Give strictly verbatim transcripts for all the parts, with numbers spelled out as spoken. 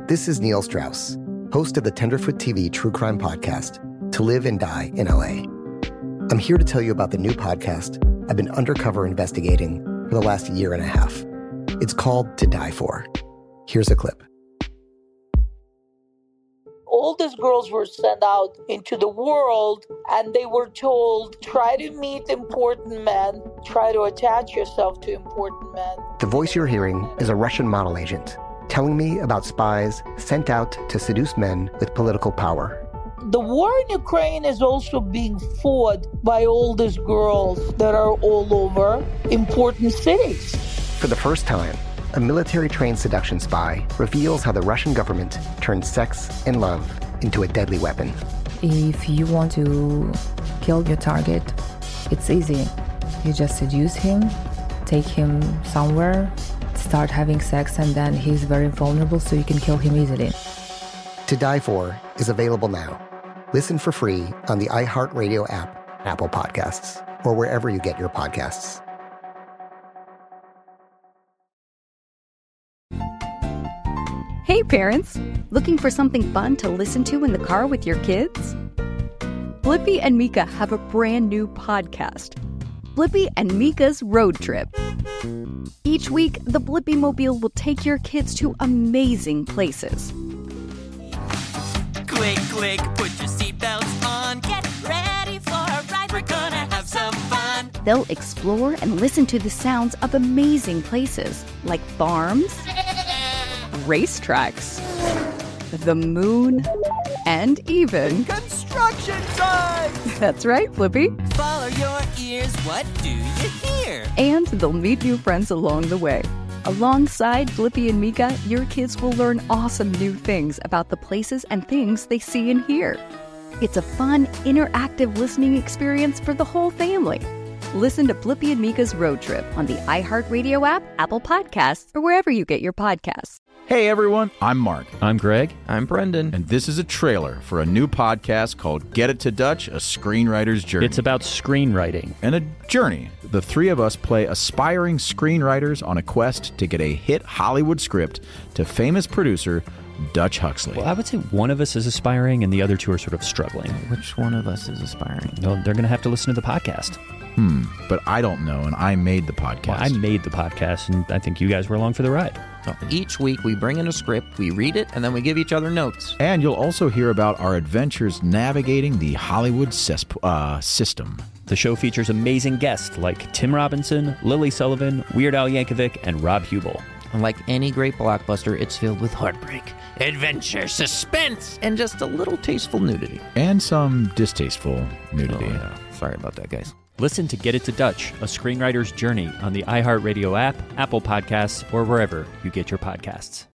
This is Neil Strauss, host of the Tenderfoot T V true crime podcast, To Live and Die in L A. I'm here to tell you about the new podcast I've been undercover investigating for the last year and a half. It's called To Die For. Here's a clip. All these girls were sent out into the world and they were told, try to meet important men, try to attach yourself to important men. The voice you're hearing is a Russian model agent telling me about spies sent out to seduce men with political power. The war in Ukraine is also being fought by all these girls that are all over important cities. For the first time, a military-trained seduction spy reveals how the Russian government turned sex and love into a deadly weapon. If you want to kill your target, it's easy. You just seduce him, take him somewhere, start having sex, and then he's very vulnerable, so you can kill him easily. To Die For is available now. Listen for free on the iHeartRadio app, Apple Podcasts, or wherever you get your podcasts. Hey parents, looking for something fun to listen to in the car with your kids? Blippi and Mika have a brand new podcast, Blippi and Mika's Road Trip. Each week, the Blippi Mobile will take your kids to amazing places. Click, click, put your seatbelts on, get ready for a ride, we're gonna have some fun. They'll explore and listen to the sounds of amazing places like farms, racetracks, the moon, and even construction site! That's right, Blippi. Follow your ears, what do you hear? And they'll meet new friends along the way. Alongside Blippi and Mika, your kids will learn awesome new things about the places and things they see and hear. It's a fun, interactive listening experience for the whole family. Listen to Blippi and Mika's Road Trip on the iHeartRadio app, Apple Podcasts, or wherever you get your podcasts. Hey everyone, I'm Mark. I'm Greg. I'm Brendan. And this is a trailer for a new podcast called Get It to Dutch, A Screenwriter's Journey. It's about screenwriting. And a journey. The three of us play aspiring screenwriters on a quest to get a hit Hollywood script to famous producer Dutch Huxley. Well, I would say one of us is aspiring and the other two are sort of struggling. Which one of us is aspiring? Well, they're going to have to listen to the podcast. Hmm, but I don't know, and I made the podcast. Well, I made the podcast, and I think you guys were along for the ride. So each week we bring in a script, we read it, and then we give each other notes. And you'll also hear about our adventures navigating the Hollywood cesp- uh, system. The show features amazing guests like Tim Robinson, Lily Sullivan, Weird Al Yankovic, and Rob Hubel. And like any great blockbuster, it's filled with heartbreak, adventure, suspense, and just a little tasteful nudity. And some distasteful nudity. Oh, yeah. Sorry about that, guys. Listen to Get It to Dutch, A Screenwriter's Journey on the iHeartRadio app, Apple Podcasts, or wherever you get your podcasts.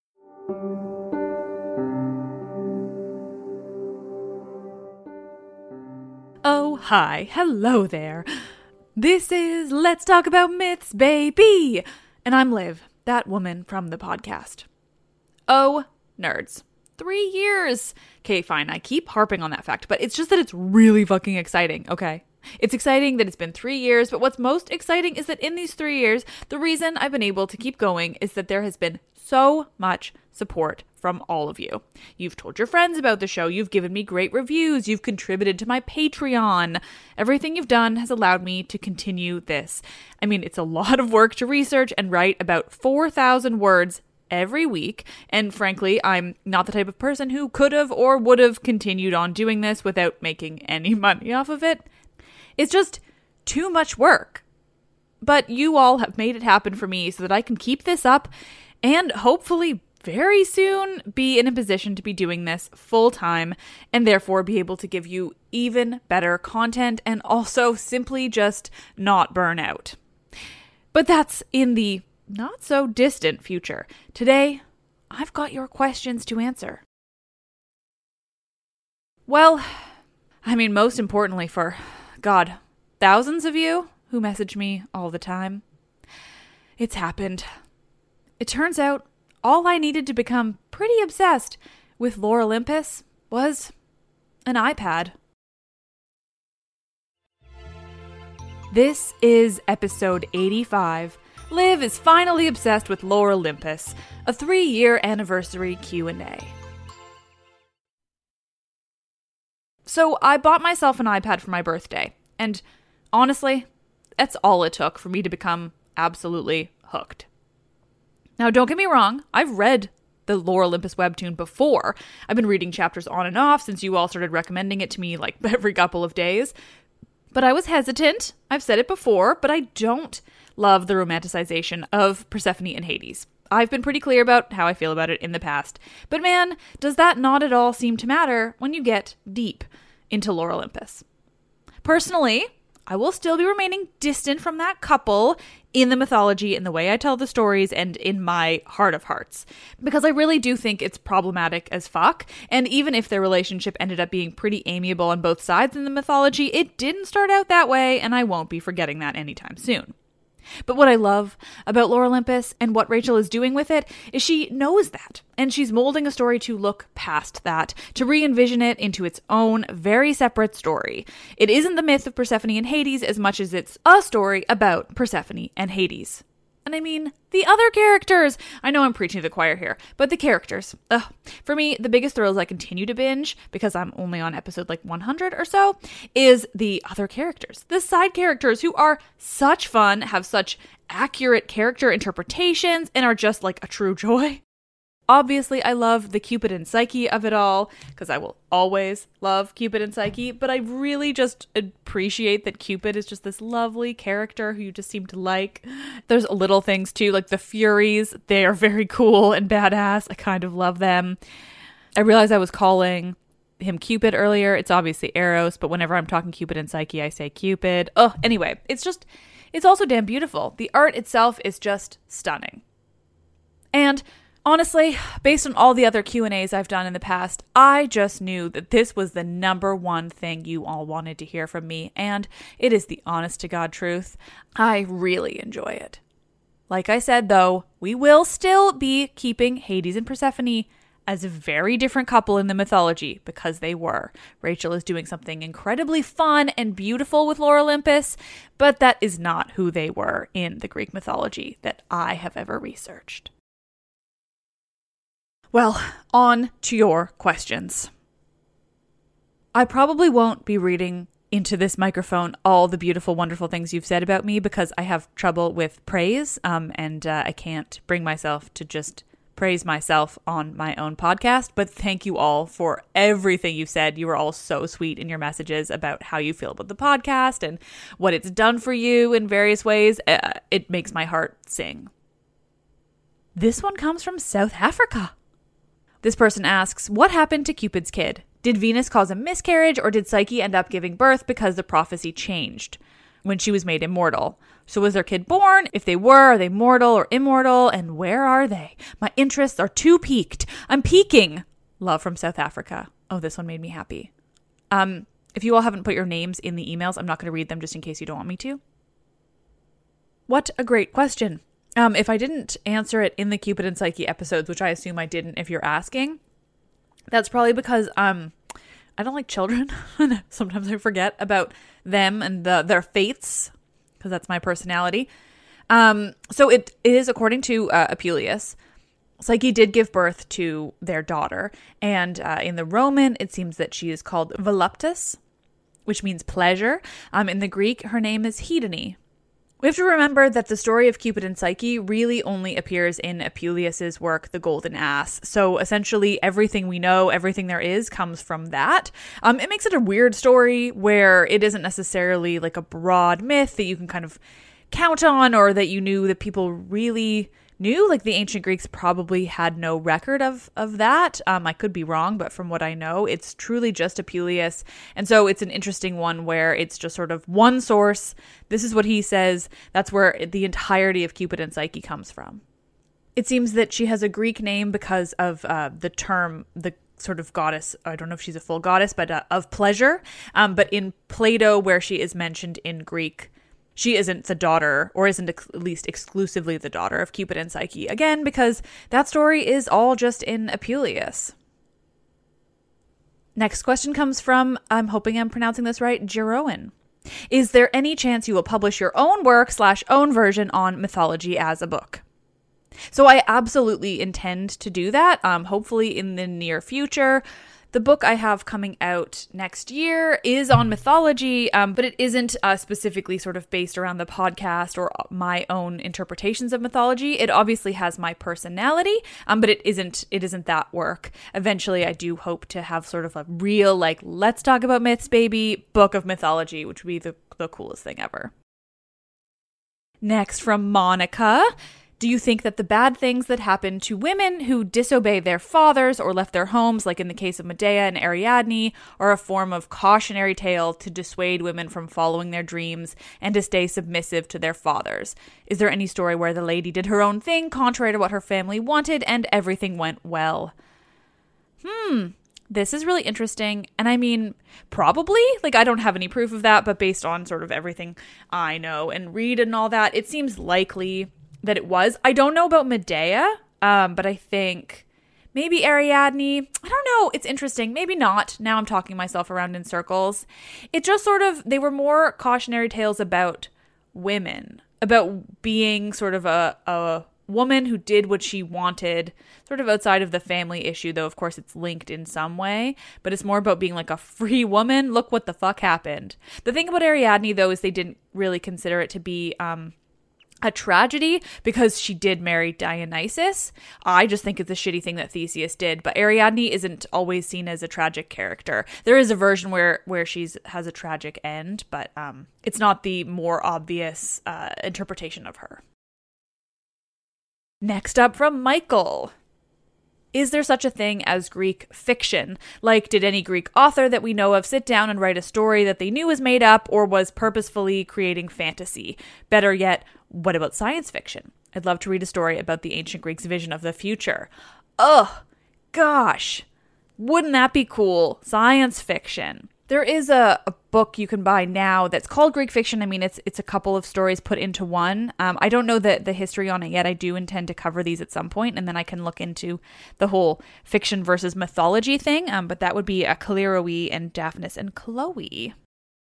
Oh, hi. Hello there. This is Let's Talk About Myths, baby. And I'm Liv, that woman from the podcast. Oh, nerds. Three years. Okay, fine. I keep harping on that fact, but it's just that it's really fucking exciting, okay? It's exciting that it's been three years, but what's most exciting is that in these three years, the reason I've been able to keep going is that there has been so much support from all of you. You've told your friends about the show, you've given me great reviews, you've contributed to my Patreon. Everything you've done has allowed me to continue this. I mean, it's a lot of work to research and write about four thousand words every week, and frankly, I'm not the type of person who could have or would have continued on doing this without making any money off of it. It's just too much work. But you all have made it happen for me so that I can keep this up and hopefully very soon be in a position to be doing this full time and therefore be able to give you even better content and also simply just not burn out. But that's in the not so distant future. Today, I've got your questions to answer. Well, I mean, most importantly for, God, thousands of you who message me all the time. It's happened. It turns out all I needed to become pretty obsessed with Lore Olympus was an iPad. This is episode eighty-five, Liv is finally obsessed with Lore Olympus, a three-year anniversary Q and A. So I bought myself an iPad for my birthday, and honestly, that's all it took for me to become absolutely hooked. Now, don't get me wrong, I've read the Lore Olympus webtoon before. I've been reading chapters on and off since you all started recommending it to me like every couple of days. But I was hesitant. I've said it before, but I don't love the romanticization of Persephone and Hades. I've been pretty clear about how I feel about it in the past. But man, does that not at all seem to matter when you get deep into Lore Olympus. Personally, I will still be remaining distant from that couple in the mythology, in the way I tell the stories, and in my heart of hearts. Because I really do think it's problematic as fuck, and even if their relationship ended up being pretty amiable on both sides in the mythology, it didn't start out that way, and I won't be forgetting that anytime soon. But what I love about Lore Olympus and what Rachel is doing with it is she knows that, and she's molding a story to look past that, to re-envision it into its own very separate story. It isn't the myth of Persephone and Hades as much as it's a story about Persephone and Hades. And I mean, the other characters. I know I'm preaching to the choir here, but the characters. Ugh. For me, the biggest thrill as I continue to binge, because I'm only on episode like one hundred or so, is the other characters. The side characters who are such fun, have such accurate character interpretations, and are just like a true joy. Obviously, I love the Cupid and Psyche of it all, because I will always love Cupid and Psyche, but I really just appreciate that Cupid is just this lovely character who you just seem to like. There's little things too, like the Furies. They are very cool and badass. I kind of love them. I realized I was calling him Cupid earlier. It's obviously Eros, but whenever I'm talking Cupid and Psyche, I say Cupid. Oh, anyway, it's just, it's also damn beautiful. The art itself is just stunning. And honestly, based on all the other Q and A's I've done in the past, I just knew that this was the number one thing you all wanted to hear from me, and it is the honest-to-God truth. I really enjoy it. Like I said, though, we will still be keeping Hades and Persephone as a very different couple in the mythology, because they were. Rachel is doing something incredibly fun and beautiful with Lore Olympus, but that is not who they were in the Greek mythology that I have ever researched. Well, on to your questions. I probably won't be reading into this microphone all the beautiful, wonderful things you've said about me, because I have trouble with praise, um, and uh, I can't bring myself to just praise myself on my own podcast. But thank you all for everything you've said. You were all so sweet in your messages about how you feel about the podcast and what it's done for you in various ways. Uh, it makes my heart sing. This one comes from South Africa. This person asks, what happened to Cupid's kid? Did Venus cause a miscarriage, or did Psyche end up giving birth because the prophecy changed when she was made immortal? So was their kid born? If they were, are they mortal or immortal? And where are they? My interests are too piqued. I'm peaking. Love from South Africa. Oh, this one made me happy. Um, if you all haven't put your names in the emails, I'm not going to read them just in case you don't want me to. What a great question. Um, if I didn't answer it in the Cupid and Psyche episodes, which I assume I didn't if you're asking, that's probably because um, I don't like children. Sometimes I forget about them and the, their fates, because that's my personality. Um, so it, it is according to uh, Apuleius. Psyche did give birth to their daughter, and uh, in the Roman, it seems that she is called Voluptas, which means pleasure. Um, in the Greek, her name is Hedone. We have to remember that the story of Cupid and Psyche really only appears in Apuleius's work, The Golden Ass. So essentially everything we know, everything there is, comes from that. Um, it makes it a weird story where it isn't necessarily like a broad myth that you can kind of count on, or that you knew that people really knew. Like the ancient Greeks probably had no record of of that. Um, I could be wrong, but from what I know, it's truly just Apuleius. And so it's an interesting one where it's just sort of one source. This is what he says. That's where the entirety of Cupid and Psyche comes from. It seems that she has a Greek name because of uh, the term, the sort of goddess, I don't know if she's a full goddess, but uh, of pleasure. Um, but in Plato, where she is mentioned in Greek, she isn't the daughter, or isn't ex- at least exclusively the daughter of Cupid and Psyche. Again, because that story is all just in Apuleius. Next question comes from, I'm hoping I'm pronouncing this right, Jeroen. Is there any chance you will publish your own work slash own version on mythology as a book? So I absolutely intend to do that, um, hopefully in the near future. The book I have coming out next year is on mythology, um, but it isn't uh, specifically sort of based around the podcast or my own interpretations of mythology. It obviously has my personality, um, but it isn't it isn't that work. Eventually, I do hope to have sort of a real, like, let's talk about myths, baby, book of mythology, which would be the, the coolest thing ever. Next, from Monica. Do you think that the bad things that happen to women who disobey their fathers or left their homes, like in the case of Medea and Ariadne, are a form of cautionary tale to dissuade women from following their dreams and to stay submissive to their fathers? Is there any story where the lady did her own thing, contrary to what her family wanted, and everything went well? Hmm. This is really interesting. And I mean, probably, like, I don't have any proof of that, but based on sort of everything I know and read and all that, it seems likely that it was. I don't know about Medea, um, but I think maybe Ariadne. I don't know. It's interesting. Maybe not. Now I'm talking myself around in circles. It just sort of, they were more cautionary tales about women, about being sort of a, a woman who did what she wanted, sort of outside of the family issue, though of course it's linked in some way, but it's more about being like a free woman. Look what the fuck happened. The thing about Ariadne, though, is they didn't really consider it to be um a tragedy because she did marry Dionysus. I just think it's a shitty thing that Theseus did, but Ariadne isn't always seen as a tragic character. There is a version where where she's has a tragic end, but um, it's not the more obvious uh, interpretation of her. Next up from Michael. Is there such a thing as Greek fiction? Like, did any Greek author that we know of sit down and write a story that they knew was made up or was purposefully creating fantasy? Better yet, what about science fiction? I'd love to read a story about the ancient Greeks' vision of the future. Ugh, gosh, wouldn't that be cool? Science fiction. There is a, a book you can buy now that's called Greek fiction. I mean, it's it's a couple of stories put into one. Um, I don't know the, the history on it yet. I do intend to cover these at some point, and then I can look into the whole fiction versus mythology thing. Um, but that would be a Calliope and Daphnis and Chloe.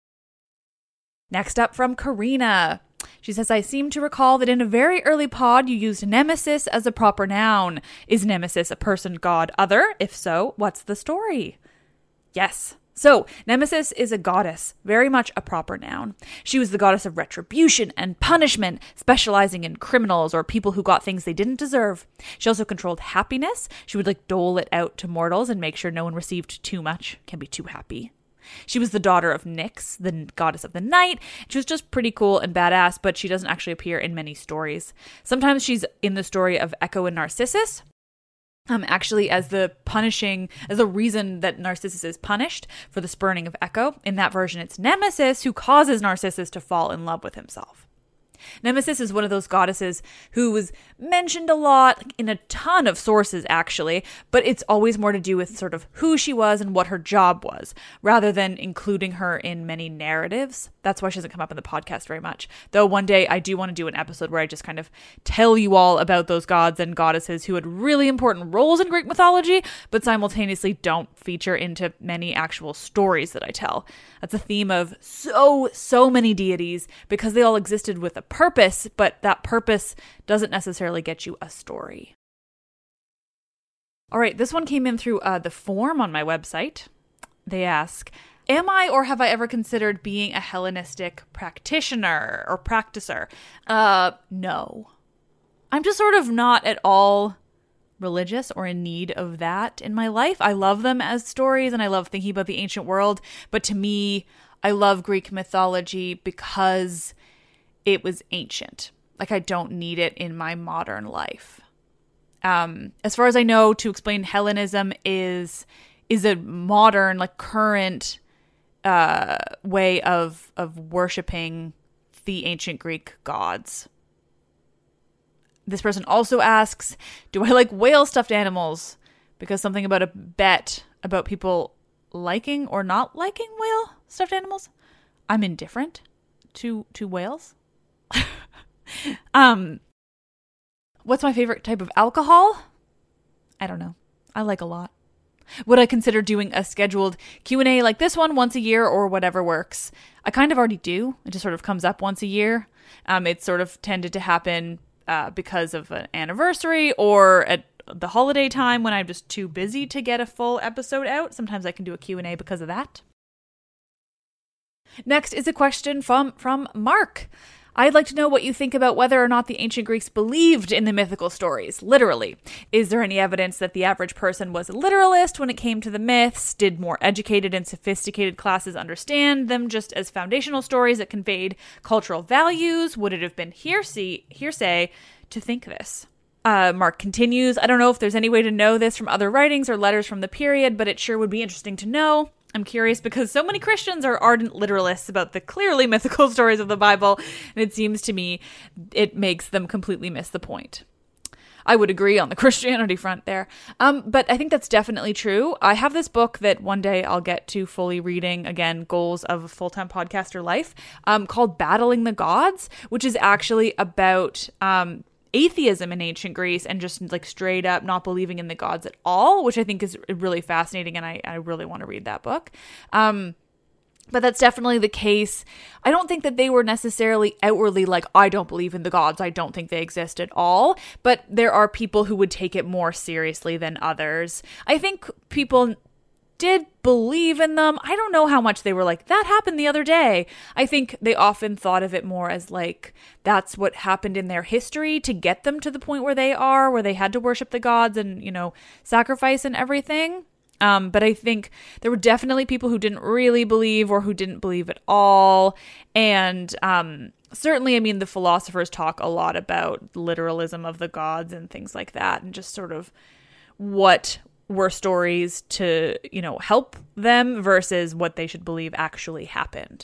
Next up from Karina. She says, I seem to recall that in a very early pod you used nemesis as a proper noun. Is nemesis a person, god, other? If so, what's the story? Yes. So, Nemesis is a goddess, very much a proper noun. She was the goddess of retribution and punishment, specializing in criminals or people who got things they didn't deserve. She also controlled happiness. She would like dole it out to mortals and make sure no one received too much, can be too happy. She was the daughter of Nyx, the goddess of the night. She was just pretty cool and badass, but she doesn't actually appear in many stories. Sometimes she's in the story of Echo and Narcissus. Um, actually, as the punishing, as the reason that Narcissus is punished for the spurning of Echo. In that version, it's Nemesis who causes Narcissus to fall in love with himself. Nemesis is one of those goddesses who was mentioned a lot, like in a ton of sources actually, but it's always more to do with sort of who she was and what her job was, rather than including her in many narratives. That's why she doesn't come up in the podcast very much. Though one day I do want to do an episode where I just kind of tell you all about those gods and goddesses who had really important roles in Greek mythology, but simultaneously don't feature into many actual stories that I tell. That's a theme of so, so many deities because they all existed with a purpose, but that purpose doesn't necessarily get you a story. All right, this one came in through uh, the form on my website. They ask, am I or have I ever considered being a Hellenistic practitioner or practicer? Uh, no. I'm just sort of not at all religious or in need of that in my life. I love them as stories and I love thinking about the ancient world, but to me, I love Greek mythology because it was ancient. Like, I don't need it in my modern life. Um, as far as I know, to explain Hellenism is is a modern, like current uh, way of of worshiping the ancient Greek gods. This person also asks, do I like whale stuffed animals? Because something about a bet about people liking or not liking whale stuffed animals. I'm indifferent to to whales. um, what's my favorite type of alcohol? I don't know. I like a lot. Would I consider doing a scheduled Q and A like this one once a year or whatever works? I kind of already do. It just sort of comes up once a year. Um, it's sort of tended to happen uh, because of an anniversary or at the holiday time when I'm just too busy to get a full episode out. Sometimes I can do a Q and A because of that. Next is a question from, from Mark. I'd like to know what you think about whether or not the ancient Greeks believed in the mythical stories, literally. Is there any evidence that the average person was a literalist when it came to the myths? Did more educated and sophisticated classes understand them just as foundational stories that conveyed cultural values? Would it have been hearsay, hearsay to think this? Uh, Mark continues, I don't know if there's any way to know this from other writings or letters from the period, but it sure would be interesting to know. I'm curious because so many Christians are ardent literalists about the clearly mythical stories of the Bible, and it seems to me it makes them completely miss the point. I would agree on the Christianity front there. Um, but I think that's definitely true. I have this book that one day I'll get to fully reading, again, Goals of a Full-Time Podcaster Life, um, called Battling the Gods, which is actually about um, atheism in ancient Greece and just like straight up not believing in the gods at all, which I think is really fascinating, and I, I really want to read that book. Um, but that's definitely the case. I don't think that they were necessarily outwardly like, I don't believe in the gods, I don't think they exist at all, but there are people who would take it more seriously than others. I think people did believe in them. I don't know how much they were like, that happened the other day. I think they often thought of it more as like, that's what happened in their history to get them to the point where they are, where they had to worship the gods and, you know, sacrifice and everything. Um, but I think there were definitely people who didn't really believe or who didn't believe at all. And um, certainly, I mean, the philosophers talk a lot about literalism of the gods and things like that, and just sort of what were stories to, you know, help them versus what they should believe actually happened.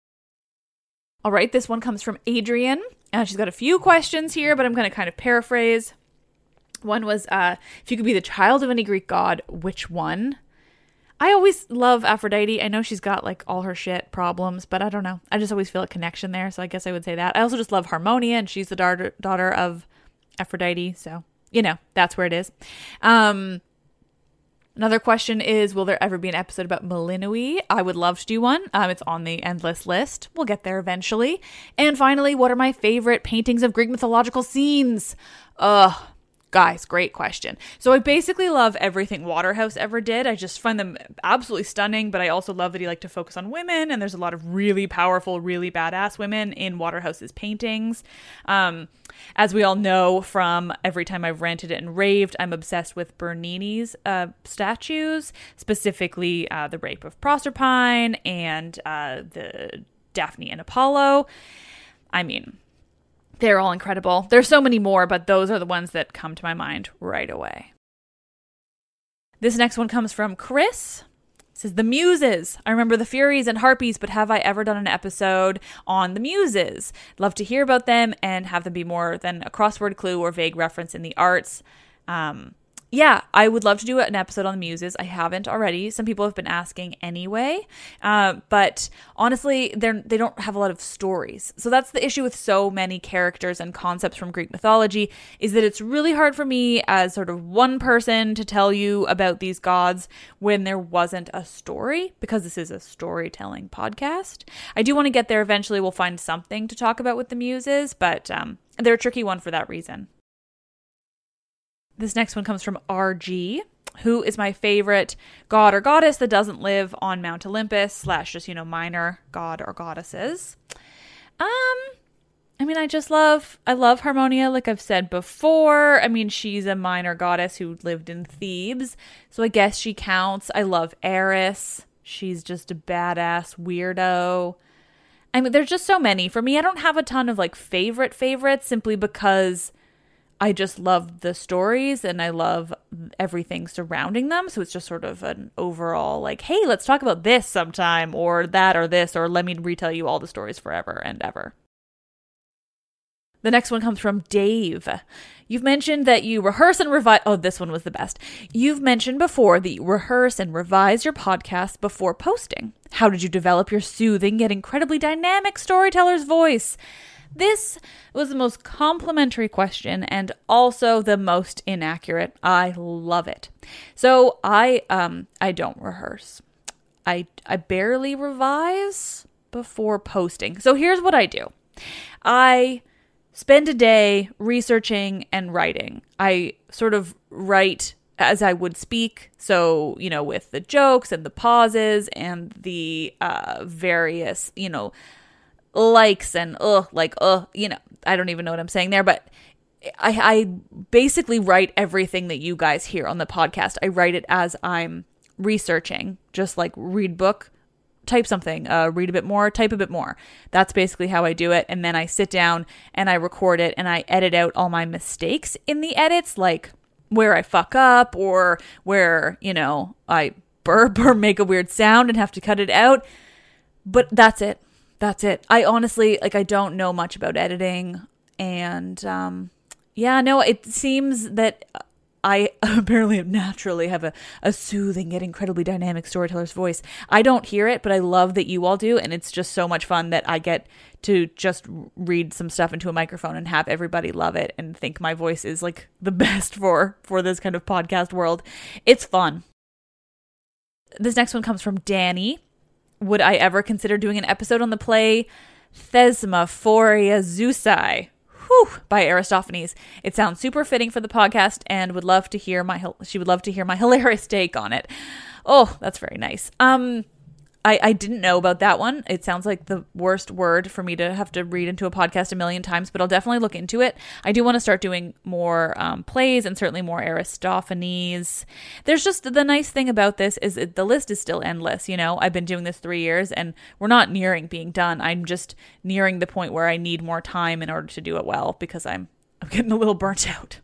All right, this one comes from Adrian. Uh, she's got a few questions here, but I'm going to kind of paraphrase. One was, uh, if you could be the child of any Greek god, which one? I always love Aphrodite. I know she's got like all her shit problems, but I don't know. I just always feel a connection there, so I guess I would say that. I also just love Harmonia, and she's the daughter daughter of Aphrodite, so, you know, that's where it is. Um... Another question is, will there ever be an episode about Malinois? I would love to do one. Um, it's on the endless list. We'll get there eventually. And finally, what are my favorite paintings of Greek mythological scenes? Ugh. Guys, great question. So I basically love everything Waterhouse ever did. I just find them absolutely stunning, but I also love that he liked to focus on women, and there's a lot of really powerful, really badass women in Waterhouse's paintings. Um, as we all know from every time I've rented it and raved, I'm obsessed with Bernini's uh, statues, specifically uh, the Rape of Proserpine and uh, the Daphne and Apollo. I mean, they're all incredible. There's so many more, but those are the ones that come to my mind right away. This next one comes from Chris. It says, the Muses. I remember the Furies and Harpies, but have I ever done an episode on the Muses? Love to hear about them and have them be more than a crossword clue or vague reference in the arts. Um, yeah, I would love to do an episode on the Muses. I haven't already. Some people have been asking anyway. Uh, but honestly, they're, they don't have a lot of stories. So that's the issue with so many characters and concepts from Greek mythology, is that it's really hard for me as sort of one person to tell you about these gods when there wasn't a story, because this is a storytelling podcast. I do want to get there eventually. We'll find something to talk about with the Muses, but um, they're a tricky one for that reason. This next one comes from R G, who is my favorite god or goddess that doesn't live on Mount Olympus, slash just, you know, minor god or goddesses. Um, I mean, I just love, I love Harmonia, like I've said before. I mean, she's a minor goddess who lived in Thebes, so I guess she counts. I love Eris. She's just a badass weirdo. I mean, there's just so many. For me, I don't have a ton of like favorite favorites, simply because I just love the stories and I love everything surrounding them. So it's just sort of an overall like, hey, let's talk about this sometime, or that or this, or let me retell you all the stories forever and ever. The next one comes from Dave. You've mentioned that you rehearse and revise. Oh, this one was the best. You've mentioned before that you rehearse and revise your podcast before posting. How did you develop your soothing yet incredibly dynamic storyteller's voice? This was the most complimentary question and also the most inaccurate. I love it. So I um I don't rehearse. I I barely revise before posting. So here's what I do. I spend a day researching and writing. I sort of write as I would speak. So, you know, with the jokes and the pauses and the uh, various, you know, likes and uh, like, uh, you know, I don't even know what I'm saying there, but I, I basically write everything that you guys hear on the podcast. I write it as I'm researching, just like read book, type something, uh, read a bit more, type a bit more. That's basically how I do it. And then I sit down and I record it and I edit out all my mistakes in the edits, like where I fuck up or where, you know, I burp or make a weird sound and have to cut it out. But that's it. That's it. I honestly, like, I don't know much about editing. And um, yeah, no, it seems that I apparently naturally have a, a soothing yet incredibly dynamic storyteller's voice. I don't hear it, but I love that you all do. And it's just so much fun that I get to just read some stuff into a microphone and have everybody love it and think my voice is like the best for, for this kind of podcast world. It's fun. This next one comes from Danny. Would I ever consider doing an episode on the play Thesmophoria Zeusai? Whew, by Aristophanes. It sounds super fitting for the podcast and would love to hear my, she would love to hear my hilarious take on it. Oh, that's very nice. Um, I, I didn't know about that one. It sounds like the worst word for me to have to read into a podcast a million times, but I'll definitely look into it. I do want to start doing more um, plays and certainly more Aristophanes. There's just the nice thing about this is that the list is still endless. You know, I've been doing this three years and we're not nearing being done. I'm just nearing the point where I need more time in order to do it well because I'm, I'm getting a little burnt out.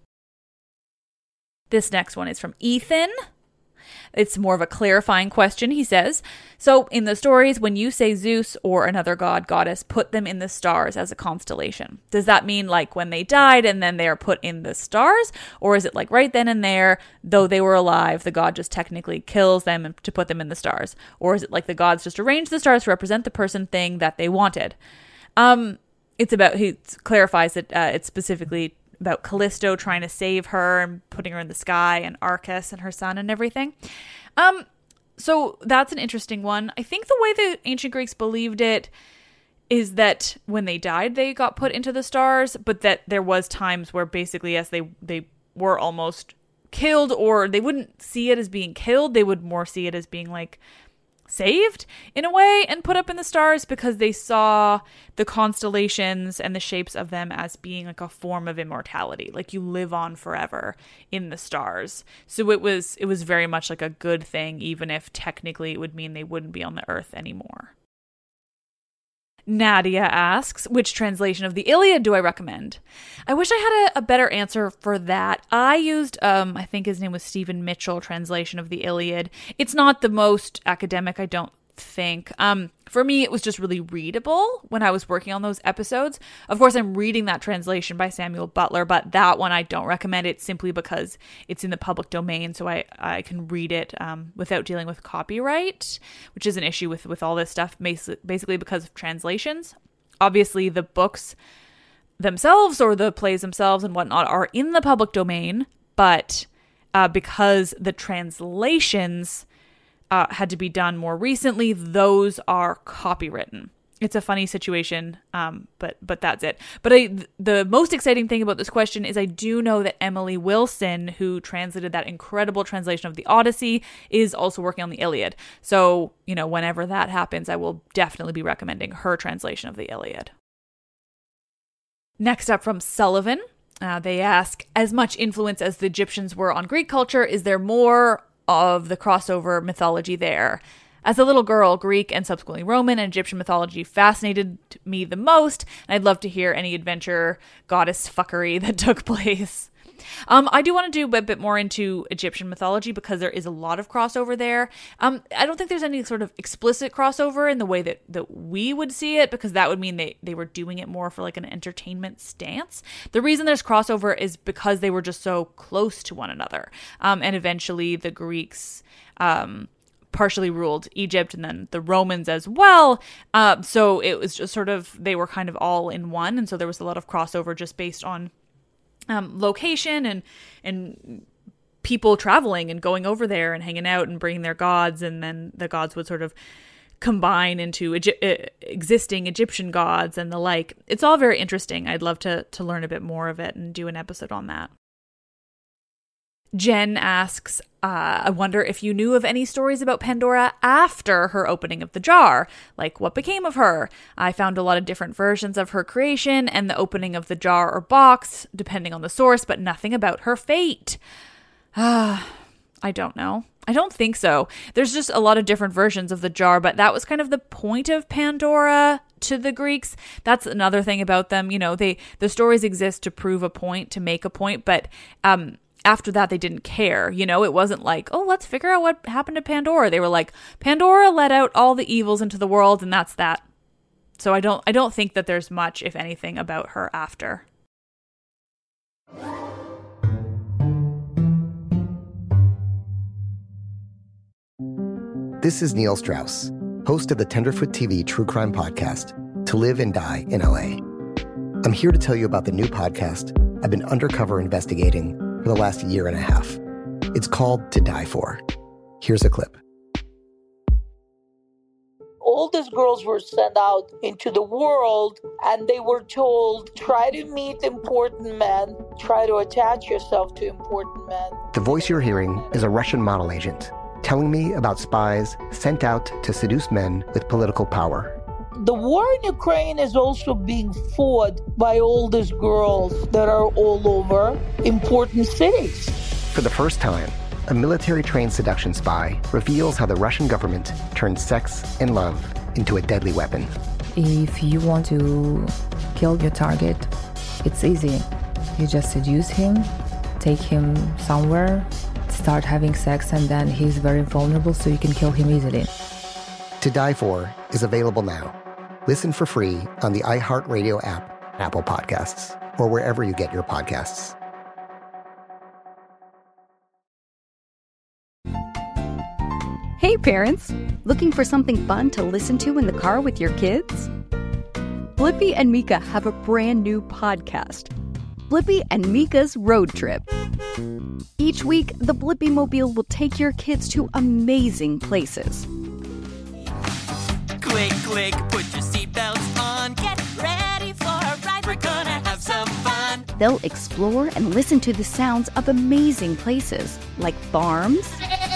This next one is from Ethan. It's more of a clarifying question, he says. So, in the stories, when you say Zeus or another god, goddess, put them in the stars as a constellation. Does that mean like when they died and then they are put in the stars? Or is it like right then and there, though they were alive, the god just technically kills them to put them in the stars? Or is it like the gods just arrange the stars to represent the person thing that they wanted? Um, it's about, he clarifies that uh, it's specifically about Callisto trying to save her and putting her in the sky and Arcas and her son and everything. Um, so that's an interesting one. I think the way the ancient Greeks believed it is that when they died, they got put into the stars, but that there was times where basically, yes, they, they were almost killed, or they wouldn't see it as being killed. They would more see it as being like saved in a way and put up in the stars because they saw the constellations and the shapes of them as being like a form of immortality, like you live on forever in the stars. So it was it was very much like a good thing, even if technically it would mean they wouldn't be on the earth anymore. Nadia asks, which translation of the Iliad do I recommend? I wish I had a, a better answer for that. I used, um, I think his name was Stephen Mitchell, translation of the Iliad. It's not the most academic, I don't think. Um, for me, it was just really readable when I was working on those episodes. Of course, I'm reading that translation by Samuel Butler, but that one I don't recommend it simply because it's in the public domain, so I, I can read it um, without dealing with copyright, which is an issue with, with all this stuff, basically because of translations. Obviously, the books themselves or the plays themselves and whatnot are in the public domain, but uh, because the translations Uh, had to be done more recently, those are copywritten. It's a funny situation, um, but but that's it. But I, th- the most exciting thing about this question is I do know that Emily Wilson, who translated that incredible translation of the Odyssey, is also working on the Iliad. So, you know, whenever that happens, I will definitely be recommending her translation of the Iliad. Next up from Sullivan, uh, they ask, as much influence as the Egyptians were on Greek culture, is there more of the crossover mythology there? As a little girl, Greek and subsequently Roman and Egyptian mythology fascinated me the most, and I'd love to hear any adventure goddess fuckery that took place. Um, I do want to do a bit more into Egyptian mythology because there is a lot of crossover there. Um, I don't think there's any sort of explicit crossover in the way that, that we would see it, because that would mean they, they were doing it more for like an entertainment stance. The reason there's crossover is because they were just so close to one another. Um, and eventually the Greeks um, partially ruled Egypt and then the Romans as well. Uh, so it was just sort of, they were kind of all in one. And so there was a lot of crossover just based on um, location and, and people traveling and going over there and hanging out and bringing their gods. And then the gods would sort of combine into Egy- existing Egyptian gods and the like. It's all very interesting. I'd love to to learn a bit more of it and do an episode on that. Jen asks, uh, I wonder if you knew of any stories about Pandora after her opening of the jar. Like, what became of her? I found a lot of different versions of her creation and the opening of the jar or box, depending on the source, but nothing about her fate. Ah, I don't know. I don't think so. There's just a lot of different versions of the jar, but that was kind of the point of Pandora to the Greeks. That's another thing about them. You know, they the stories exist to prove a point, to make a point, but um, after that, they didn't care. You know, it wasn't like, oh, let's figure out what happened to Pandora. They were like, Pandora let out all the evils into the world, and that's that. So I don't, I don't think that there's much, if anything, about her after. This is Neil Strauss, host of the Tenderfoot T V true crime podcast, To Live and Die in L A. I'm here to tell you about the new podcast I've been undercover investigating for the last year and a half. It's called To Die For. Here's a clip. All these girls were sent out into the world and they were told, try to meet important men, try to attach yourself to important men. The voice you're hearing is a Russian model agent telling me about spies sent out to seduce men with political power. The war in Ukraine is also being fought by all these girls that are all over important cities. For the first time, a military-trained seduction spy reveals how the Russian government turned sex and love into a deadly weapon. If you want to kill your target, it's easy. You just seduce him, take him somewhere, start having sex, and then he's very vulnerable, so you can kill him easily. To Die For is available now. Listen for free on the iHeartRadio app, Apple Podcasts, or wherever you get your podcasts. Hey parents, looking for something fun to listen to in the car with your kids? Blippi and Mika have a brand new podcast, Blippi and Mika's Road Trip. Each week, the Blippi Mobile will take your kids to amazing places. Click, click, put your seatbelts on. Get ready for a ride. We're gonna have some fun. They'll explore and listen to the sounds of amazing places like farms,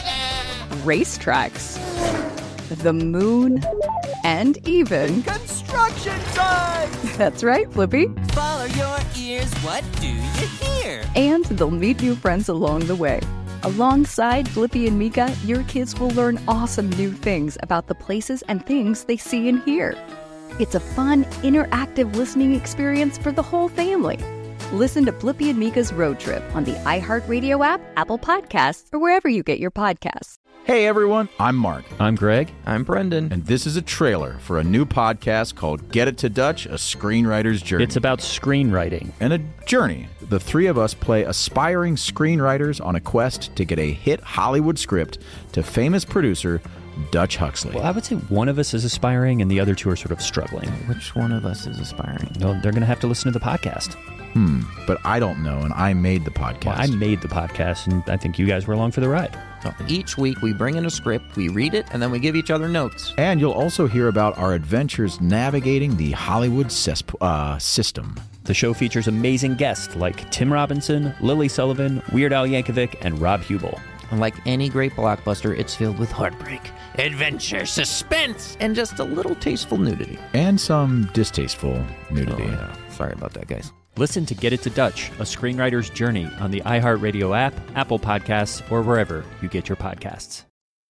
racetracks, the moon, and even construction sites. That's right, Blippi. Follow your ears. What do you hear? And they'll meet new friends along the way. Alongside Blippi and Mika, your kids will learn awesome new things about the places and things they see and hear. It's a fun, interactive listening experience for the whole family. Listen to Blippi and Mika's Road Trip on the iHeartRadio app, Apple Podcasts, or wherever you get your podcasts. Hey everyone, I'm Mark. I'm Greg. I'm Brendan. And this is a trailer for a new podcast called Get It to Dutch, A Screenwriter's Journey. It's about screenwriting. And a journey. The three of us play aspiring screenwriters on a quest to get a hit Hollywood script to famous producer Dutch Huxley. Well, I would say one of us is aspiring and the other two are sort of struggling. Which one of us is aspiring? Well, they're going to have to listen to the podcast. Hmm, but I don't know, and I made the podcast. Well, I made the podcast, and I think you guys were along for the ride. So each week we bring in a script, we read it, and then we give each other notes. And you'll also hear about our adventures navigating the Hollywood cessp- uh, system. The show features amazing guests like Tim Robinson, Lily Sullivan, Weird Al Yankovic, and Rob Hubel. And like any great blockbuster, it's filled with heartbreak, adventure, suspense, and just a little tasteful nudity. And some distasteful nudity. Oh, yeah. Sorry about that, guys. Listen to Get It to Dutch, A Screenwriter's Journey on the iHeartRadio app, Apple Podcasts, or wherever you get your podcasts.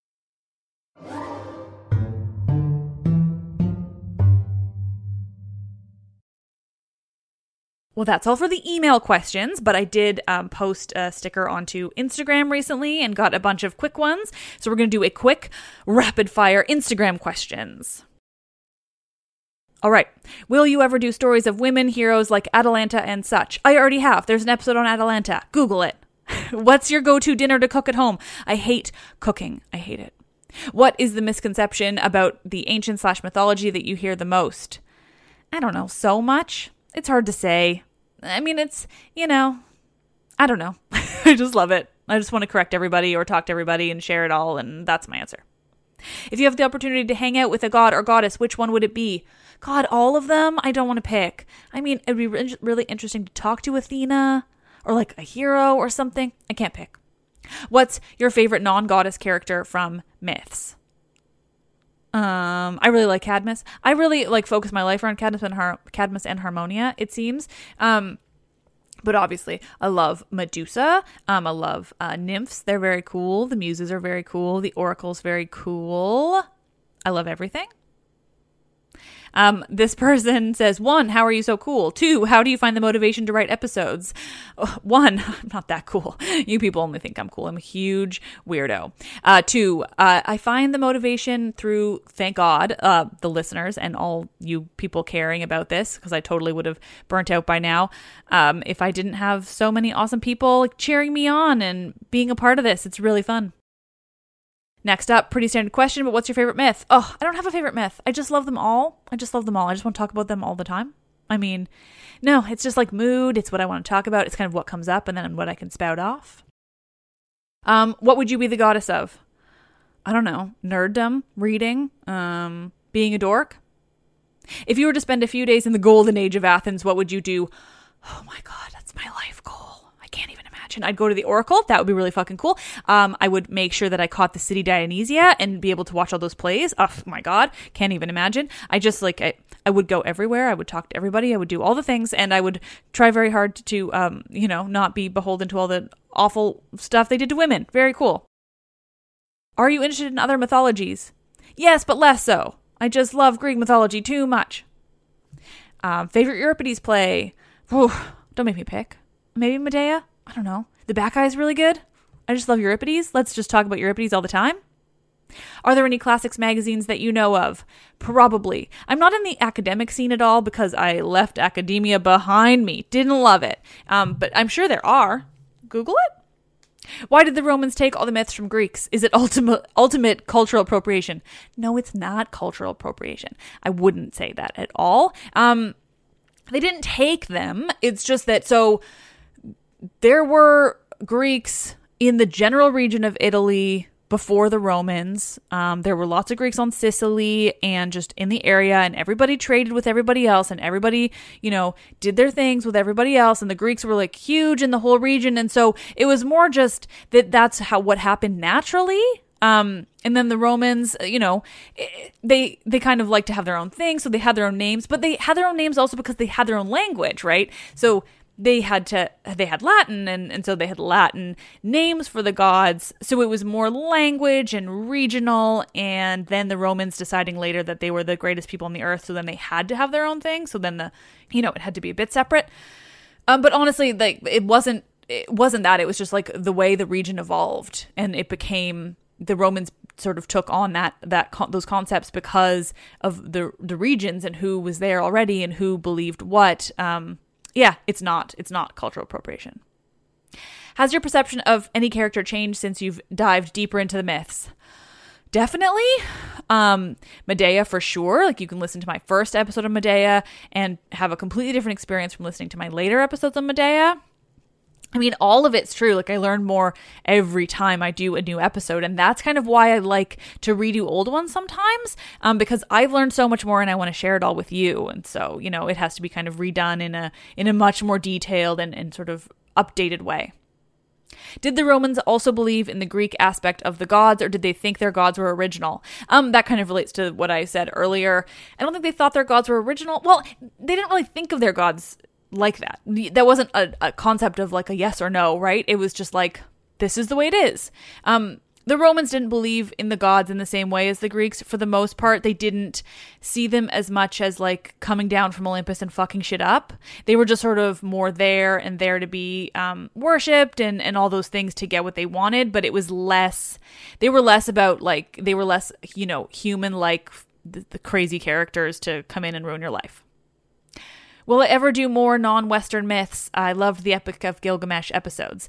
Well, that's all for the email questions, but I did um, post a sticker onto Instagram recently and got a bunch of quick ones. So we're going to do a quick rapid fire Instagram questions. All right. Will you ever do stories of women heroes like Atalanta and such? I already have. There's an episode on Atalanta. Google it. What's your go-to dinner to cook at home? I hate cooking. I hate it. What is the misconception about the ancient slash mythology that you hear the most? I don't know, so much. It's hard to say. I mean, it's, you know, I don't know. I just love it. I just want to correct everybody or talk to everybody and share it all, and that's my answer. If you have the opportunity to hang out with a god or goddess, which one would it be? God, all of them? I don't want to pick. I mean, it'd be re- really interesting to talk to Athena or like a hero or something. I can't pick. What's your favorite non-goddess character from myths? Um, I really like Cadmus. I really like focus my life around Cadmus and Har- Cadmus and Harmonia, it seems. Um, But obviously, I love Medusa. Um, I love uh, nymphs. They're very cool. The muses are very cool. The oracle's very cool. I love everything. Um, this person says, one, how are you so cool? Two, how do you find the motivation to write episodes? Uh, one, I'm not that cool. You people only think I'm cool. I'm a huge weirdo. Uh, two, uh, I find the motivation through, thank God, uh, the listeners and all you people caring about this, because I totally would have burnt out by now um, if I didn't have so many awesome people like, cheering me on and being a part of this. It's really fun. Next up, pretty standard question, but what's your favorite myth? Oh, I don't have a favorite myth. I just love them all. I just love them all. I just want to talk about them all the time. I mean, no, it's just like mood. It's what I want to talk about. It's kind of what comes up and then what I can spout off. Um, what would you be the goddess of? I don't know. Nerddom, reading, um, being a dork. If you were to spend a few days in the golden age of Athens, what would you do? Oh my God, that's my life goal. I can't even imagine. I'd go to the Oracle. That would be really fucking cool. Um, I would make sure that I caught the City Dionysia and be able to watch all those plays. Oh my God. Can't even imagine. I just like, I, I would go everywhere. I would talk to everybody. I would do all the things, and I would try very hard to, um, you know, not be beholden to all the awful stuff they did to women. Very cool. Are you interested in other mythologies? Yes, but less so. I just love Greek mythology too much. Um, favorite Euripides play? Whew, don't make me pick. Maybe Medea? I don't know. The Back Eye is really good. I just love Euripides. Let's just talk about Euripides all the time. Are there any classics magazines that you know of? Probably. I'm not in the academic scene at all because I left academia behind me. Didn't love it. Um, but I'm sure there are. Google it. Why did the Romans take all the myths from Greeks? Is it ultimate ultimate cultural appropriation? No, it's not cultural appropriation. I wouldn't say that at all. Um, they didn't take them. It's just that, so there were Greeks in the general region of Italy before the Romans. Um, there were lots of Greeks on Sicily and just in the area, and everybody traded with everybody else, and everybody, you know, did their things with everybody else, and the Greeks were like huge in the whole region. And so it was more just that that's how what happened naturally. Um, and then the Romans, you know, they they kind of like to have their own thing, so they had their own names, but they had their own names also because they had their own language, right? So they had to, they had Latin, and, and so they had Latin names for the gods. So it was more language and regional, and then the Romans deciding later that they were the greatest people on the earth, so then they had to have their own thing. So then the, you know, it had to be a bit separate. Um, but honestly, like, it wasn't, it wasn't that. It was just like the way the region evolved, and it became, the Romans sort of took on that, that, those concepts because of the, the regions and who was there already and who believed what. Um, Yeah, it's not. It's not cultural appropriation. Has your perception of any character changed since you've dived deeper into the myths? Definitely. Um, Medea for sure. Like, you can listen to my first episode of Medea and have a completely different experience from listening to my later episodes of Medea. I mean, all of it's true. Like, I learn more every time I do a new episode. And that's kind of why I like to redo old ones sometimes, um, because I've learned so much more and I want to share it all with you. And so, you know, it has to be kind of redone in a in a much more detailed and, and sort of updated way. Did the Romans also believe in the Greek aspect of the gods, or did they think their gods were original? Um, that kind of relates to what I said earlier. I don't think they thought their gods were original. Well, they didn't really think of their gods like that. That wasn't a, a concept of like a yes or no, right? It was just like, this is the way it is. Um, the Romans didn't believe in the gods in the same way as the Greeks. For the most part, they didn't see them as much as like coming down from Olympus and fucking shit up. They were just sort of more there and there to be um, worshipped and, and all those things to get what they wanted. But it was less, they were less about like, they were less, you know, human like the, the crazy characters to come in and ruin your life. Will I ever do more non-Western myths? I loved the Epic of Gilgamesh episodes.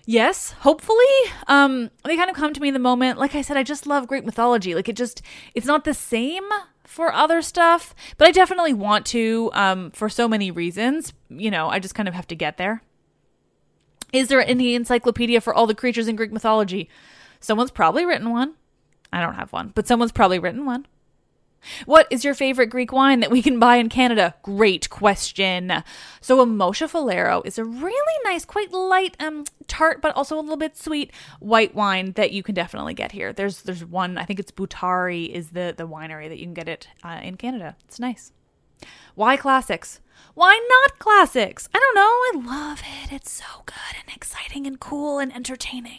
Yes, hopefully. Um, they kind of come to me in the moment. Like I said, I just love Greek mythology. Like it just, it's not the same for other stuff, but I definitely want to, um, for so many reasons. You know, I just kind of have to get there. Is there any encyclopedia for all the creatures in Greek mythology? Someone's probably written one. I don't have one, but someone's probably written one. What is your favorite Greek wine that we can buy in Canada? Great question. So a Moshe Falero is a really nice, quite light, um, tart, but also a little bit sweet white wine that you can definitely get here. There's there's one, I think it's Butari is the, the winery that you can get it uh, in Canada. It's nice. Why classics? Why not classics? I don't know. I love it. It's so good and exciting and cool and entertaining.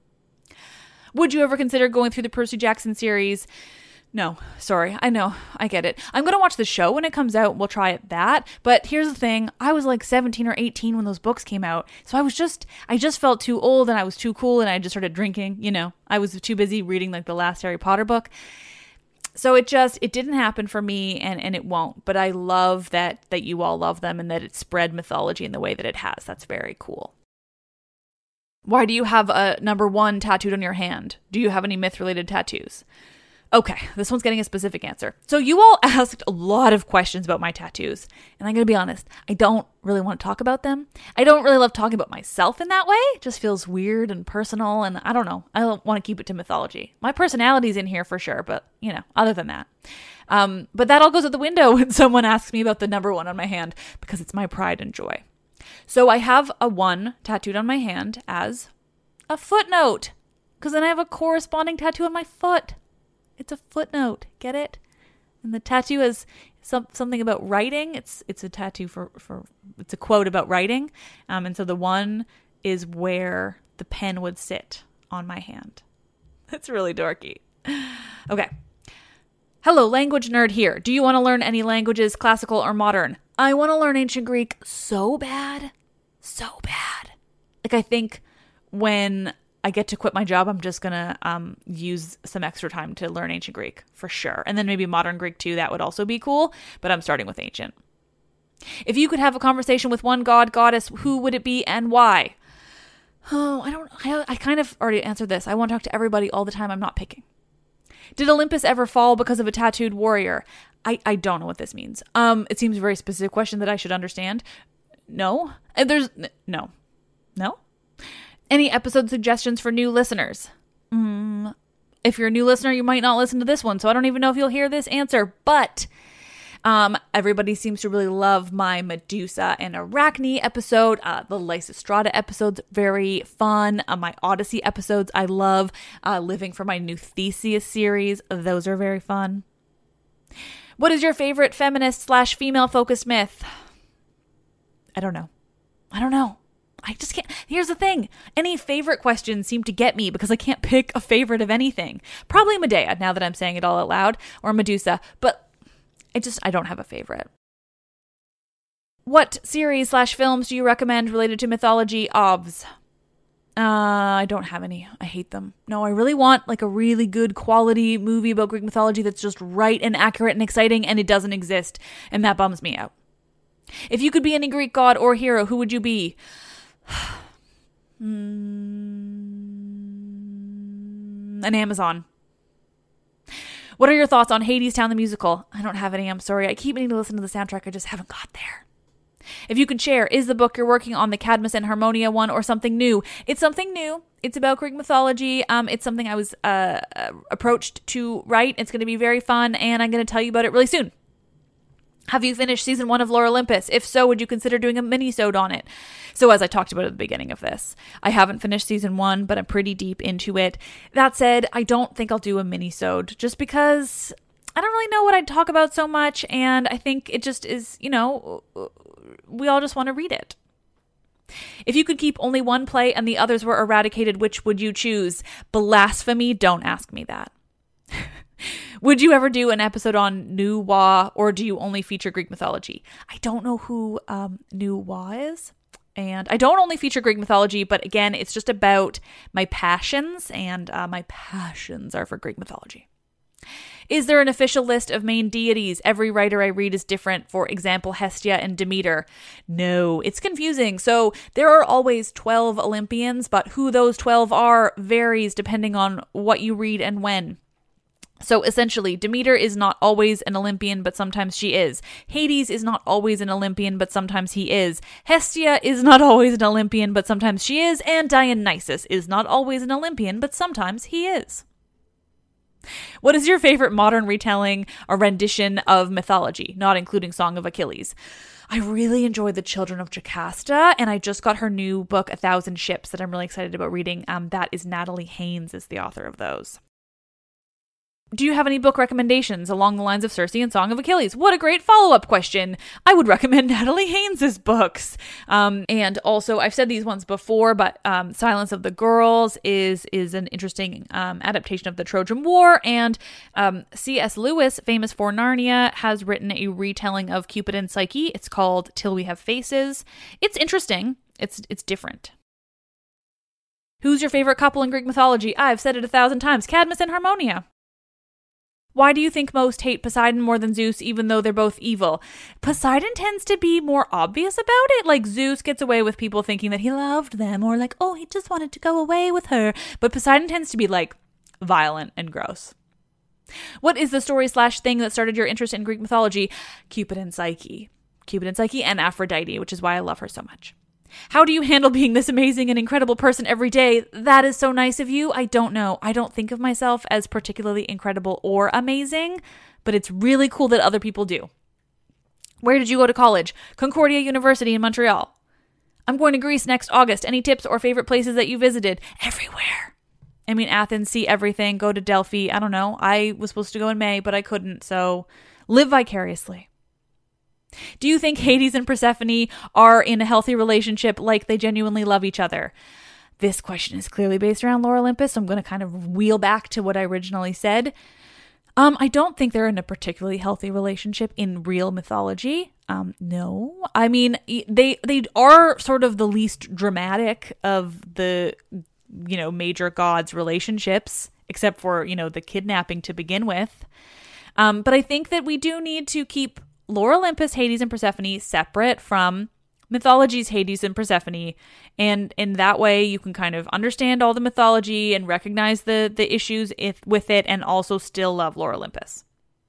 Would you ever consider going through the Percy Jackson series? No, sorry. I know. I get it. I'm going to watch the show when it comes out. We'll try it that. But here's the thing. I was like seventeen or eighteen when those books came out. So I was just, I just felt too old and I was too cool and I just started drinking. You know, I was too busy reading like the last Harry Potter book. So it just, it didn't happen for me and, and it won't. But I love that, that you all love them and that it spread mythology in the way that it has. That's very cool. Why do you have a number one tattooed on your hand? Do you have any myth-related tattoos? Okay, this one's getting a specific answer. So you all asked a lot of questions about my tattoos. And I'm going to be honest, I don't really want to talk about them. I don't really love talking about myself in that way. It just feels weird and personal. And I don't know. I don't want to keep it to mythology. My personality's in here for sure. But, you know, other than that. Um, but that all goes out the window when someone asks me about the number one on my hand because it's my pride and joy. So I have a one tattooed on my hand as a footnote. Because then I have a corresponding tattoo on my foot. It's a footnote. Get it? And the tattoo is some, something about writing. It's it's a tattoo for, for it's a quote about writing. Um, and so the one is where the pen would sit on my hand. That's really dorky. Okay. Hello, language nerd here. Do you want to learn any languages, classical or modern? I want to learn ancient Greek so bad. So bad. Like I think when I get to quit my job, I'm just going to um, use some extra time to learn ancient Greek for sure. And then maybe modern Greek too. That would also be cool. But I'm starting with ancient. If you could have a conversation with one god, goddess, who would it be and why? Oh, I don't, I, I kind of already answered this. I want to talk to everybody all the time. I'm not picking. Did Olympus ever fall because of a tattooed warrior? I, I don't know what this means. Um, it seems a very specific question that I should understand. No. And there's, no. No? Any episode suggestions for new listeners? Mm, if you're a new listener, you might not listen to this one, so I don't even know if you'll hear this answer. But um, everybody seems to really love my Medusa and Arachne episode. Uh, the Lysistrata episode's very fun. Uh, my Odyssey episodes I love. Uh, Living for my new Theseus series. Those are very fun. What is your favorite feminist slash female-focused myth? I don't know. I don't know. I just can't. Here's the thing. Any favorite questions seem to get me because I can't pick a favorite of anything. Probably Medea, now that I'm saying it all out loud, or Medusa, but I just, I don't have a favorite. What series slash films do you recommend related to mythology? Obvs. Uh, I don't have any. I hate them. No, I really want like a really good quality movie about Greek mythology that's just right and accurate and exciting, and it doesn't exist, and that bums me out. If you could be any Greek god or hero, who would you be? mm, an Amazon. What are your thoughts on Hadestown the musical? I don't have any. I'm sorry. I keep meaning to listen to the soundtrack. I just haven't got there. If you could share, is the book you're working on the Cadmus and Harmonia one or something new? It's something new. It's about Greek mythology. Um, it's something I was uh, approached to write. It's going to be very fun, and I'm going to tell you about it really soon. Have you finished season one of Lore Olympus? If so, would you consider doing a mini-sode on it? So as I talked about at the beginning of this, I haven't finished season one, but I'm pretty deep into it. That said, I don't think I'll do a mini-sode just because I don't really know what I'd talk about so much. And I think it just is, you know, we all just want to read it. If you could keep only one play and the others were eradicated, which would you choose? Blasphemy? Don't ask me that. Would you ever do an episode on Nu Wa, or do you only feature Greek mythology? I don't know who um, Nu Wa is, and I don't only feature Greek mythology, but again, it's just about my passions, and uh, my passions are for Greek mythology. Is there an official list of main deities? Every writer I read is different. For example, Hestia and Demeter. No, it's confusing. So there are always twelve Olympians, but who those twelve are varies depending on what you read and when. So essentially, Demeter is not always an Olympian, but sometimes she is. Hades is not always an Olympian, but sometimes he is. Hestia is not always an Olympian, but sometimes she is. And Dionysus is not always an Olympian, but sometimes he is. What is your favorite modern retelling or rendition of mythology, not including Song of Achilles? I really enjoyed The Children of Jocasta, and I just got her new book, A Thousand Ships, that I'm really excited about reading. Um, that is Natalie Haynes is the author of those. Do you have any book recommendations along the lines of Circe and Song of Achilles? What a great follow-up question. I would recommend Natalie Haynes' books. Um, and also, I've said these ones before, but um, Silence of the Girls is is an interesting um, adaptation of the Trojan War. And um, C S Lewis, famous for Narnia, has written a retelling of Cupid and Psyche. It's called Till We Have Faces. It's interesting. It's it's different. Who's your favorite couple in Greek mythology? I've said it a thousand times. Cadmus and Harmonia. Why do you think most hate Poseidon more than Zeus, even though they're both evil? Poseidon tends to be more obvious about it. Like, Zeus gets away with people thinking that he loved them, or like, oh, he just wanted to go away with her. But Poseidon tends to be, like, violent and gross. What is the story slash thing that started your interest in Greek mythology? Cupid and Psyche. Cupid and Psyche and Aphrodite, which is why I love her so much. How do you handle being this amazing and incredible person every day? That is so nice of you. I don't know. I don't think of myself as particularly incredible or amazing, but it's really cool that other people do. Where did you go to college? Concordia University in Montreal. I'm going to Greece next August. Any tips or favorite places that you visited? Everywhere. I mean, Athens, see everything. Go to Delphi. I don't know. I was supposed to go in May, but I couldn't. So live vicariously. Do you think Hades and Persephone are in a healthy relationship, like they genuinely love each other? This question is clearly based around Lore Olympus, so I'm going to kind of wheel back to what I originally said. Um, I don't think they're in a particularly healthy relationship in real mythology. Um, no. I mean, they they are sort of the least dramatic of the, you know, major gods' relationships, except for, you know, the kidnapping to begin with. Um, but I think that we do need to keep Lore Olympus, Hades, and Persephone separate from mythology's Hades and Persephone, and in that way you can kind of understand all the mythology and recognize the the issues if, with it, and also still love Lore Olympus.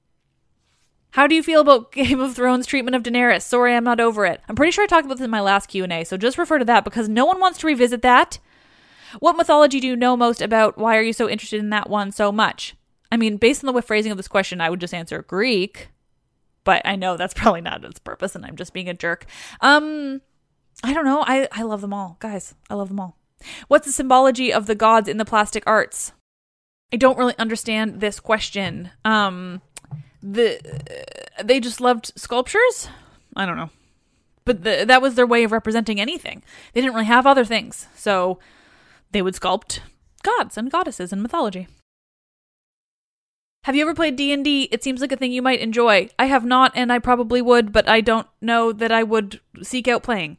How do you feel about Game of Thrones' treatment of Daenerys? Sorry, I'm not over it. I'm pretty sure I talked about this in my last Q and A, so just refer to that because no one wants to revisit that. What mythology do you know most about? Why are you so interested in that one so much? I mean, based on the phrasing of this question, I would just answer Greek. But I know that's probably not its purpose, and I'm just being a jerk. Um, I don't know. I, I love them all. Guys, I love them all. What's the symbology of the gods in the plastic arts? I don't really understand this question. Um, the uh, they just loved sculptures? I don't know. But the, that was their way of representing anything. They didn't really have other things. So they would sculpt gods and goddesses in mythology. Have you ever played D and D? It seems like a thing you might enjoy. I have not, and I probably would, but I don't know that I would seek out playing.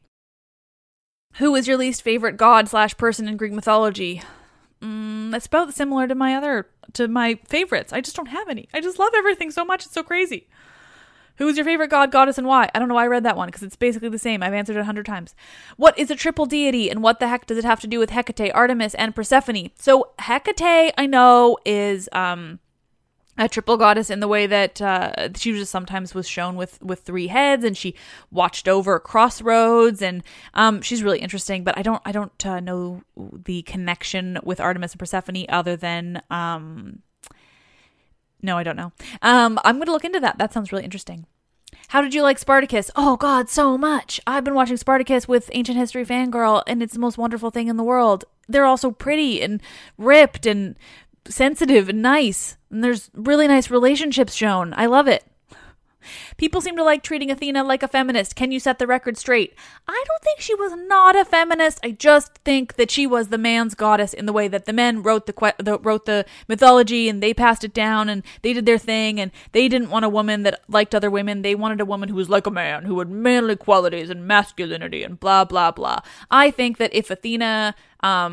Who is your least favorite god slash person in Greek mythology? Mm, that's about similar to my other, to my favorites. I just don't have any. I just love everything so much. It's so crazy. Who is your favorite god, goddess, and why? I don't know why I read that one, because it's basically the same. I've answered it a hundred times. What is a triple deity, and what the heck does it have to do with Hecate, Artemis, and Persephone? So Hecate, I know, is um a triple goddess in the way that uh, she just sometimes was shown with, with three heads, and she watched over crossroads, and um, she's really interesting. But I don't I don't uh, know the connection with Artemis and Persephone other than um, no, I don't know. Um, I'm going to look into that. That sounds really interesting. How did you like Spartacus? Oh God, so much. I've been watching Spartacus with Ancient History Fangirl, and it's the most wonderful thing in the world. They're all so pretty and ripped and sensitive and nice, and there's really nice relationships shown. I love it. People seem to like treating Athena like a feminist. Can you set the record straight? I don't think she was not a feminist. I just think that she was the man's goddess in the way that the men wrote the, que- the wrote the mythology, and they passed it down, and they did their thing, and they didn't want a woman that liked other women. They wanted a woman who was like a man, who had manly qualities and masculinity and blah blah blah. I think that if Athena um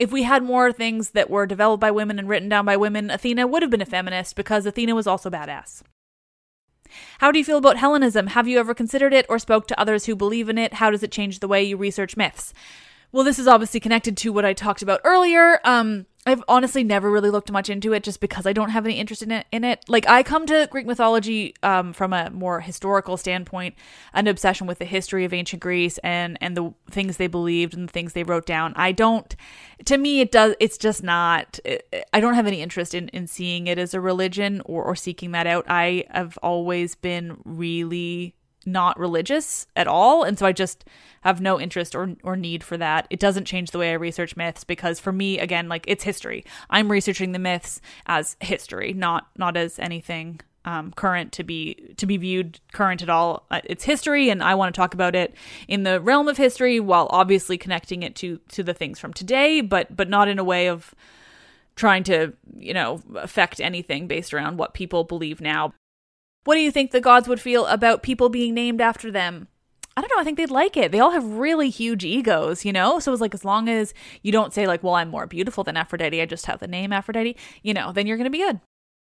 if we had more things that were developed by women and written down by women, Athena would have been a feminist because Athena was also badass. How do you feel about Hellenism? Have you ever considered it or spoke to others who believe in it? How does it change the way you research myths? Well, this is obviously connected to what I talked about earlier. Um, I've honestly never really looked much into it just because I don't have any interest in it. In it. Like, I come to Greek mythology um, from a more historical standpoint, an obsession with the history of ancient Greece and, and the things they believed and the things they wrote down. I don't, to me, it does, it's just not, I don't have any interest in, in seeing it as a religion or, or seeking that out. I have always been really not religious at all, and so I just have no interest or or need for that. It doesn't change the way I research myths because for me, again, like, it's history. I'm researching the myths as history, not not as anything um, current to be to be viewed current at all. It's history, and I want to talk about it in the realm of history while obviously connecting it to to the things from today, but but not in a way of trying to, you know, affect anything based around what people believe now. What do you think the gods would feel about people being named after them? I don't know. I think they'd like it. They all have really huge egos, you know? So it's like, as long as you don't say like, well, I'm more beautiful than Aphrodite, I just have the name Aphrodite, you know, then you're going to be good.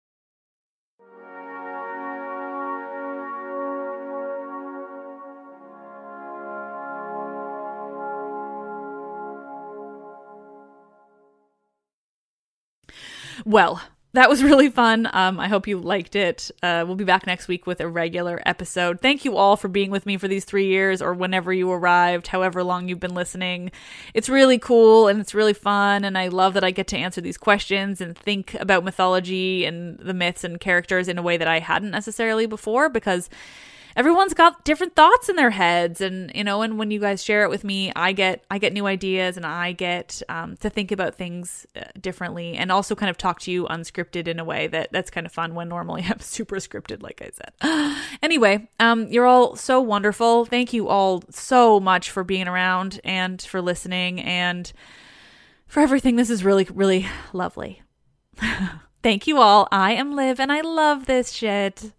Well, that was really fun. Um, I hope you liked it. Uh, we'll be back next week with a regular episode. Thank you all for being with me for these three years or whenever you arrived, however long you've been listening. It's really cool and it's really fun, and I love that I get to answer these questions and think about mythology and the myths and characters in a way that I hadn't necessarily before, because everyone's got different thoughts in their heads, and you know, and when you guys share it with me, I get I get new ideas, and I get um, to think about things uh, differently, and also kind of talk to you unscripted in a way that that's kind of fun when normally I'm super scripted, like I said. Anyway, um, you're all so wonderful. Thank you all so much for being around and for listening and for everything. This is really, really lovely. Thank you all. I am Liv, and I love this shit.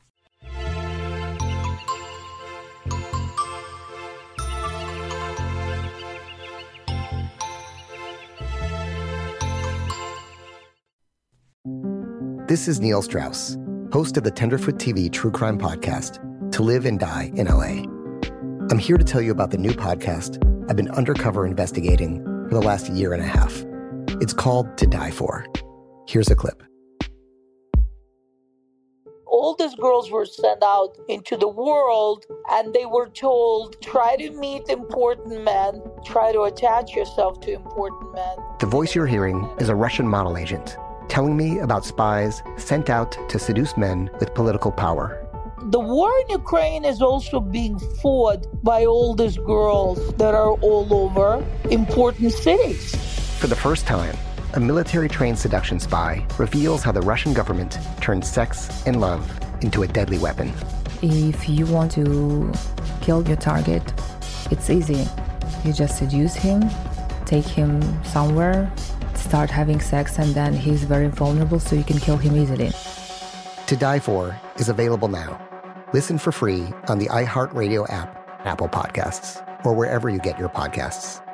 This is Neil Strauss, host of the Tenderfoot T V True Crime Podcast, To Live and Die in L A. I'm here to tell you about the new podcast I've been undercover investigating for the last year and a half. It's called To Die For. Here's a clip. All these girls were sent out into the world, and they were told, try to meet important men, try to attach yourself to important men. The voice you're hearing is a Russian model agent telling me about spies sent out to seduce men with political power. The war in Ukraine is also being fought by all these girls that are all over important cities. For the first time, a military-trained seduction spy reveals how the Russian government turned sex and love into a deadly weapon. If you want to kill your target, it's easy. You just seduce him, take him somewhere, start having sex, and then he's very vulnerable, so you can kill him easily. To Die For is available now. Listen for free on the iHeartRadio app, Apple Podcasts, or wherever you get your podcasts.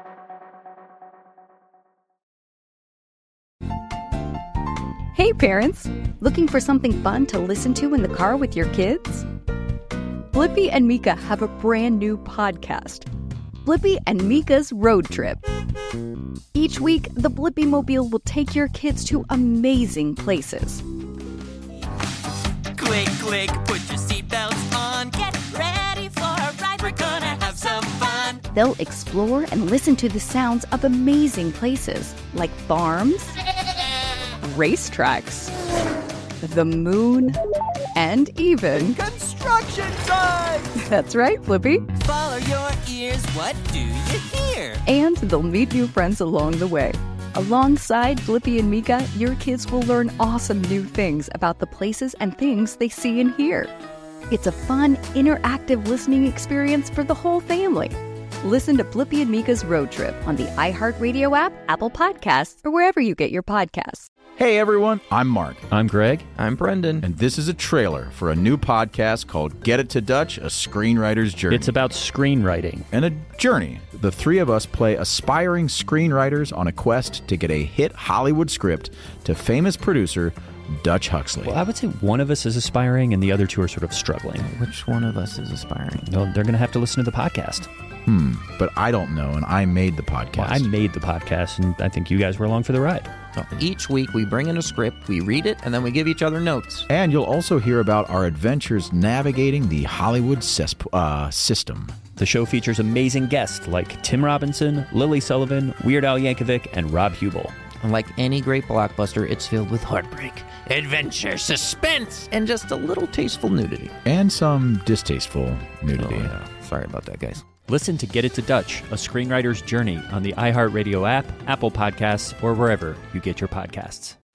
Hey parents, looking for something fun to listen to in the car with your kids? Blippi and Mika have a brand new podcast, Blippi and Mika's Road Trip. Each week, the Blippi Mobile will take your kids to amazing places. Click, click, put your seatbelts on. Get ready for a ride. We're gonna have some fun. They'll explore and listen to the sounds of amazing places like farms, racetracks, the moon, and even construction sites. That's right, Blippi. Follow your ears. What do you hear? And they'll meet new friends along the way. Alongside Blippi and Mika, your kids will learn awesome new things about the places and things they see and hear. It's a fun, interactive listening experience for the whole family. Listen to Blippi and Mika's Road Trip on the iHeartRadio app, Apple Podcasts, or wherever you get your podcasts. Hey everyone, I'm Mark. I'm Greg. I'm Brendan. And this is a trailer for a new podcast called Get It to Dutch, A Screenwriter's Journey. It's about screenwriting. And a journey. The three of us play aspiring screenwriters on a quest to get a hit Hollywood script to famous producer Dutch Huxley. Well, I would say one of us is aspiring and the other two are sort of struggling. Which one of us is aspiring? Well, they're going to have to listen to the podcast. Hmm, but I don't know, and I made the podcast. Well, I made the podcast, and I think you guys were along for the ride. So each week we bring in a script, we read it, and then we give each other notes. And you'll also hear about our adventures navigating the Hollywood cessp- uh, system. The show features amazing guests like Tim Robinson, Lily Sullivan, Weird Al Yankovic, and Rob Hubel. And like any great blockbuster, it's filled with heartbreak, adventure, suspense, and just a little tasteful nudity. And some distasteful nudity. Oh, yeah. Sorry about that, guys. Listen to Get It to Dutch, A Screenwriter's Journey on the iHeartRadio app, Apple Podcasts, or wherever you get your podcasts.